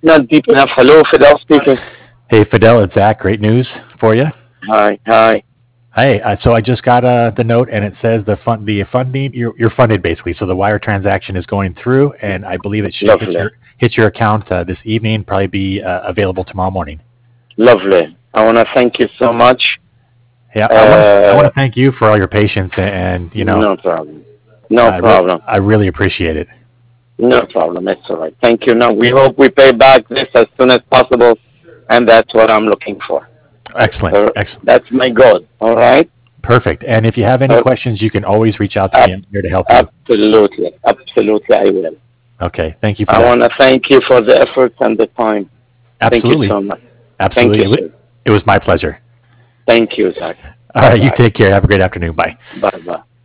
not deep enough. Hello, Fidel speaking. Hey, Fidel, it's Zach. Great news for you. Hi, hi. Hey, so I just got the note, and it says the funding you're funded basically. So the wire transaction is going through, and I believe it should Lovely, hit your account this evening. Probably be available tomorrow morning. lovely. I want to thank you so much. Yeah, I want Uh, to thank you for all your patience, and no problem. No I problem. I really appreciate it. No problem. It's all right. Thank you. No, we hope we pay back this as soon as possible, and that's what I'm looking for. Excellent, So excellent, that's my goal. All right. perfect. And if you have any Uh, questions, you can always reach out to me. ab- I'm here to help you. absolutely, absolutely, I will. Okay, thank you, I Fidel. want to thank you for the effort and the time. Thank you Absolutely, so much. Thank absolutely. you, sir. It was my pleasure. Thank you, Zach. All Bye right, you bye. take care. Have a great afternoon. Bye. Bye bye.